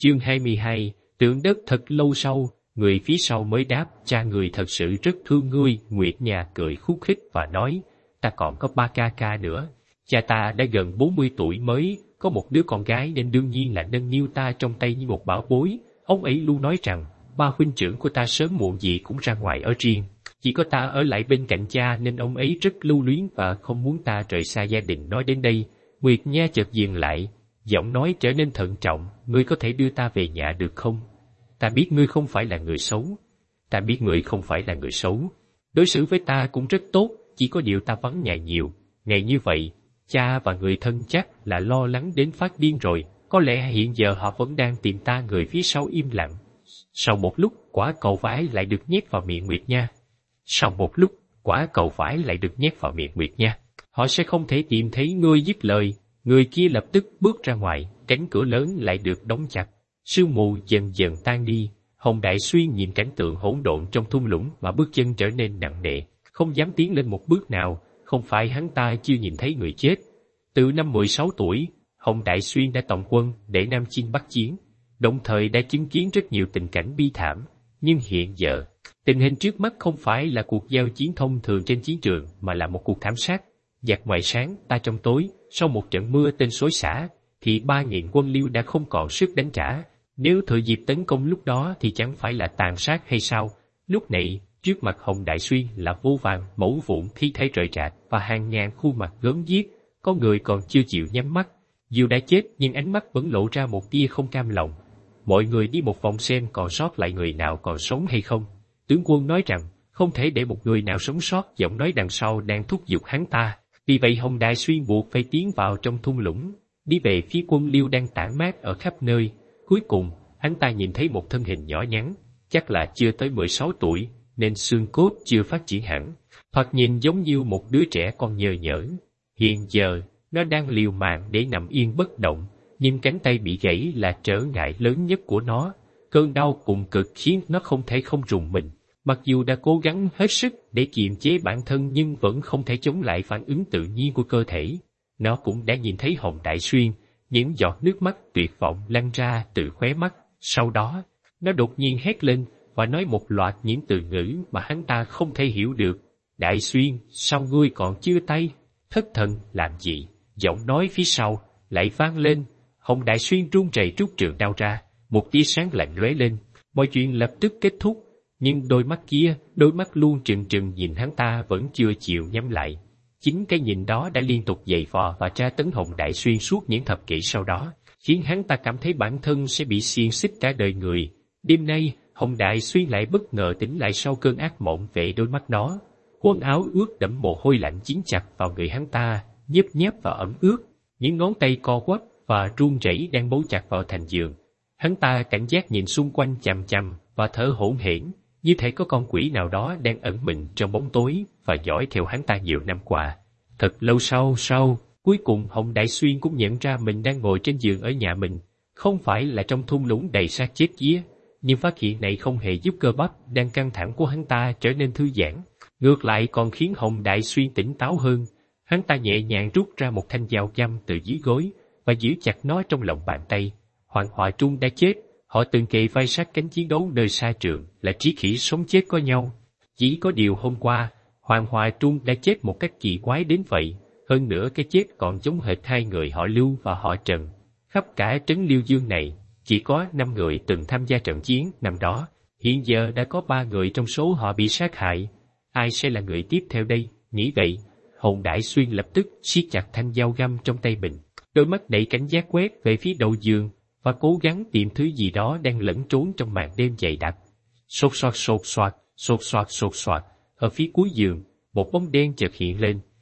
Chương 22, tượng đất thật lâu sau, người phía sau mới đáp, cha người thật sự rất thương ngươi. Nguyệt Nha cười khúc khích và nói, ta còn có 3 ca ca nữa. Cha ta đã gần 40 tuổi mới có một đứa con gái nên đương nhiên là nâng niu ta trong tay như một bảo bối. Ông ấy luôn nói rằng, ba huynh trưởng của ta sớm muộn gì cũng ra ngoài ở riêng. Chỉ có ta ở lại bên cạnh cha nên ông ấy rất lưu luyến và không muốn ta rời xa gia đình. Nói đến đây, Nguyệt Nha chợt dừng lại, giọng nói trở nên thận trọng, ngươi có thể đưa ta về nhà được không? Ta biết ngươi không phải là người xấu. Ta biết ngươi không phải là người xấu. Đối xử với ta cũng rất tốt, chỉ có điều ta vắng nhà nhiều. Ngày như vậy, cha và người thân chắc là lo lắng đến phát điên rồi. Có lẽ hiện giờ họ vẫn đang tìm ta. Người phía sau im lặng. Sau một lúc, quả cầu vải lại được nhét vào miệng Nguyệt Nha. Sau một lúc, quả cầu vải lại được nhét vào miệng Nguyệt Nha. Họ sẽ không thể tìm thấy ngươi. Dứt lời, người kia lập tức bước ra ngoài, cánh cửa lớn lại được đóng chặt. Sương mù dần dần tan đi. Hồng Đại Xuyên nhìn cảnh tượng hỗn độn trong thung lũng mà bước chân trở nên nặng nề, không dám tiến lên một bước nào. Không phải hắn ta chưa nhìn thấy người chết. Từ năm 16 tuổi, Hồng Đại Xuyên đã tòng quân để Nam Chinh Bắc chiến, đồng thời đã chứng kiến rất nhiều tình cảnh bi thảm. Nhưng hiện giờ, tình hình trước mắt không phải là cuộc giao chiến thông thường trên chiến trường mà là một cuộc thảm sát. Giặc ngoài sáng, ta trong tối. Sau một trận mưa tên xối xả, thì 3.000 quân Liêu đã không còn sức đánh trả. Nếu thừa dịp tấn công lúc đó thì chẳng phải là tàn sát hay sao? Lúc này, trước mặt Hồng Đại Xuyên là vô vàn mẩu vụn thi thể rời rạc và hàng ngàn khuôn mặt gớm ghiếc. Có người còn chưa chịu nhắm mắt. Dù đã chết nhưng ánh mắt vẫn lộ ra một tia không cam lòng. Mọi người đi một vòng xem còn sót lại người nào còn sống hay không. Tướng quân nói rằng không thể để một người nào sống sót. Giọng nói đằng sau đang thúc giục hắn ta. Vì vậy Hồng Đại Xuyên buộc phải tiến vào trong thung lũng, đi về phía quân Liêu đang tản mát ở khắp nơi. Cuối cùng, hắn ta nhìn thấy một thân hình nhỏ nhắn, chắc là chưa tới 16 tuổi, nên xương cốt chưa phát triển hẳn, thoạt nhìn giống như một đứa trẻ con nhờ nhỡ. Hiện giờ, nó đang liều mạng để nằm yên bất động, nhưng cánh tay bị gãy là trở ngại lớn nhất của nó. Cơn đau cùng cực khiến nó không thể không rùng mình. Mặc dù đã cố gắng hết sức để kiềm chế bản thân nhưng vẫn không thể chống lại phản ứng tự nhiên của cơ thể. Nó cũng đã nhìn thấy Hồng Đại Xuyên, những giọt nước mắt tuyệt vọng lăn ra từ khóe mắt. Sau đó, nó đột nhiên hét lên và nói một loạt những từ ngữ mà hắn ta không thể hiểu được. Đại Xuyên, sao ngươi còn chưa tay? Thất thần làm gì? Giọng nói phía sau lại vang lên. Hồng Đại Xuyên run rẩy rút trường đao ra, một tia sáng lạnh lóe lên. Mọi chuyện lập tức kết thúc. Nhưng đôi mắt kia, đôi mắt luôn trừng trừng nhìn hắn ta vẫn chưa chịu nhắm lại. Chính cái nhìn đó đã liên tục giày vò và tra tấn Hồng Đại Xuyên suốt những thập kỷ sau đó, khiến hắn ta cảm thấy bản thân sẽ bị xiềng xích cả đời người. Đêm nay, Hồng Đại Xuyên lại bất ngờ tỉnh lại sau cơn ác mộng về đôi mắt đó. Quần áo ướt đẫm mồ hôi lạnh dính chặt vào người hắn ta, nhớp nháp và ẩm ướt. Những ngón tay co quắp và run rẩy đang bấu chặt vào thành giường. Hắn ta cảnh giác nhìn xung quanh chằm chằm và thở hổn hển, như thể có con quỷ nào đó đang ẩn mình trong bóng tối và dõi theo hắn ta nhiều năm qua. Thật lâu sau, cuối cùng Hồng Đại Xuyên cũng nhận ra mình đang ngồi trên giường ở nhà mình, không phải là trong thung lũng đầy xác chết chía. Nhưng phát hiện này không hề giúp cơ bắp đang căng thẳng của hắn ta trở nên thư giãn, ngược lại còn khiến Hồng Đại Xuyên tỉnh táo hơn. Hắn ta nhẹ nhàng rút ra một thanh dao găm từ dưới gối và giữ chặt nó trong lòng bàn tay. Hoàng Hòa Trung đã chết. Họ từng kề vai sát cánh chiến đấu nơi xa trường, là trí khỉ sống chết có nhau. Chỉ có điều hôm qua, Hoàng Hòa Trung đã chết một cách kỳ quái đến vậy. Hơn nữa cái chết còn giống hệt hai người họ Lưu và họ Trần. Khắp cả trấn Liêu Dương này, chỉ có 5 người từng tham gia trận chiến năm đó. Hiện giờ đã có 3 người trong số họ bị sát hại. Ai sẽ là người tiếp theo đây? Nghĩ vậy, Hồng Đại Xuyên lập tức siết chặt thanh dao găm trong tay mình. Đôi mắt đầy cảnh giác quét về phía đầu giường và cố gắng tìm thứ gì đó đang lẫn trốn trong màn đêm dày đặc. Sột soạt, ở phía cuối giường, một bóng đen chợt hiện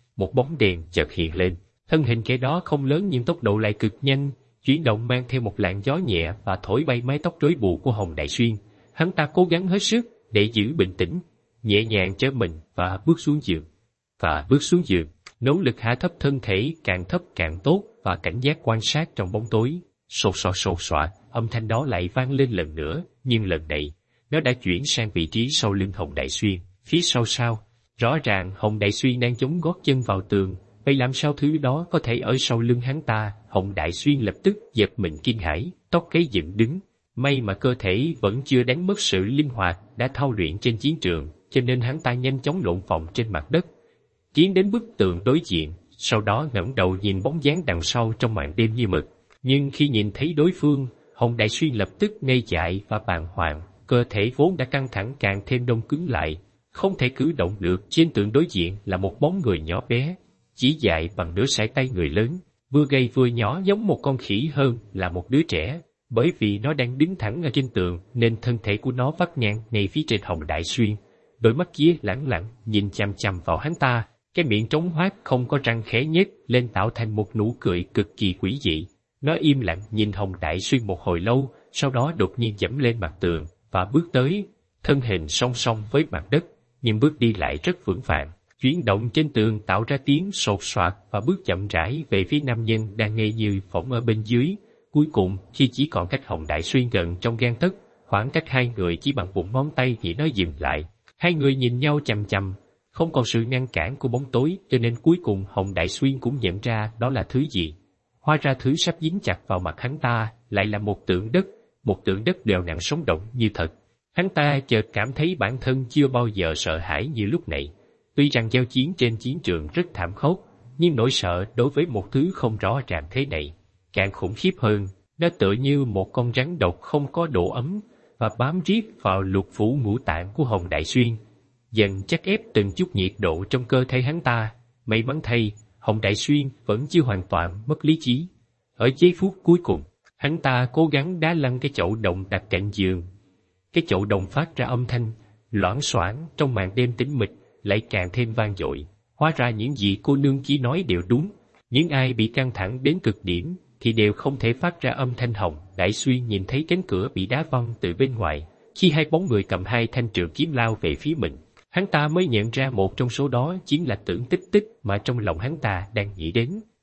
lên. Thân hình kẻ đó không lớn nhưng tốc độ lại cực nhanh, chuyển động mang theo một làn gió nhẹ và thổi bay mái tóc rối bù của Hồng Đại Xuyên. Hắn ta cố gắng hết sức để giữ bình tĩnh, nhẹ nhàng trở mình và bước xuống giường, nỗ lực hạ thấp thân thể càng thấp càng tốt và cảnh giác quan sát trong bóng tối. Sột soạt, âm thanh đó lại vang lên lần nữa, nhưng lần này, nó đã chuyển sang vị trí sau lưng Hồng Đại Xuyên. Phía sau, rõ ràng Hồng Đại Xuyên đang chống gót chân vào tường, vậy làm sao thứ đó có thể ở sau lưng hắn ta? Hồng Đại Xuyên lập tức giật mình kinh hãi, tóc gáy dựng đứng, May mà cơ thể vẫn chưa đánh mất sự linh hoạt đã thao luyện trên chiến trường, cho nên hắn ta nhanh chóng lộn vòng trên mặt đất, tiến đến bức tường đối diện, sau đó ngẩng đầu nhìn bóng dáng đằng sau trong màn đêm như mực. Nhưng khi nhìn thấy đối phương, Hồng Đại Xuyên lập tức ngây dại và bàng hoàng, cơ thể vốn đã căng thẳng càng thêm đông cứng lại, không thể cử động được. Trên tường đối diện là một bóng người nhỏ bé, chỉ dài bằng nửa sải tay người lớn, vừa gầy vừa nhỏ giống một con khỉ hơn là một đứa trẻ. Bởi vì nó đang đứng thẳng ở trên tường nên thân thể của nó vắt ngang ngay phía trên Hồng Đại Xuyên, đôi mắt kia lẳng lặng nhìn chằm chằm vào hắn ta, cái miệng trống hoác không có răng khẽ nhếch lên tạo thành một nụ cười cực kỳ quỷ dị. Nó im lặng nhìn Hồng Đại Xuyên một hồi lâu, sau đó đột nhiên giẫm lên mặt tường và bước tới, thân hình song song với mặt đất, nhưng bước đi lại rất vững vàng. Chuyển động trên tường tạo ra tiếng sột soạt và bước chậm rãi về phía nam nhân đang ngây như phỏng ở bên dưới. Cuối cùng, khi chỉ còn cách Hồng Đại Xuyên gần trong gang tấc, khoảng cách hai người chỉ bằng một ngón tay thì nó dừng lại. Hai người nhìn nhau chằm chằm, không còn sự ngăn cản của bóng tối, cho nên cuối cùng Hồng Đại Xuyên cũng nhận ra đó là thứ gì. Hóa ra thứ sắp dính chặt vào mặt hắn ta lại là một tượng đất đều nặng sống động như thật. Hắn ta chợt cảm thấy bản thân chưa bao giờ sợ hãi như lúc này. Tuy rằng giao chiến trên chiến trường rất thảm khốc, nhưng nỗi sợ đối với một thứ không rõ ràng thế này càng khủng khiếp hơn. Nó tựa như một con rắn độc không có độ ấm và bám riết vào lục phủ ngũ tạng của Hồng Đại Xuyên, dần chắc ép từng chút nhiệt độ trong cơ thể hắn ta. May mắn thay, Hồng Đại Xuyên vẫn chưa hoàn toàn mất lý trí. Ở giây phút cuối cùng, hắn ta cố gắng đá lăn cái chậu đồng đặt cạnh giường. Cái chậu đồng phát ra âm thanh loảng xoảng trong màn đêm tĩnh mịch, lại càng thêm vang dội. Hóa ra những gì cô nương chỉ nói đều đúng. Những ai bị căng thẳng đến cực điểm thì đều không thể phát ra âm thanh. Hồng Đại Xuyên nhìn thấy cánh cửa bị đá văng từ bên ngoài, khi hai bóng người cầm hai thanh trường kiếm lao về phía mình. Hắn ta mới nhận ra một trong số đó chính là Tưởng Tích Tích mà trong lòng hắn ta đang nghĩ đến.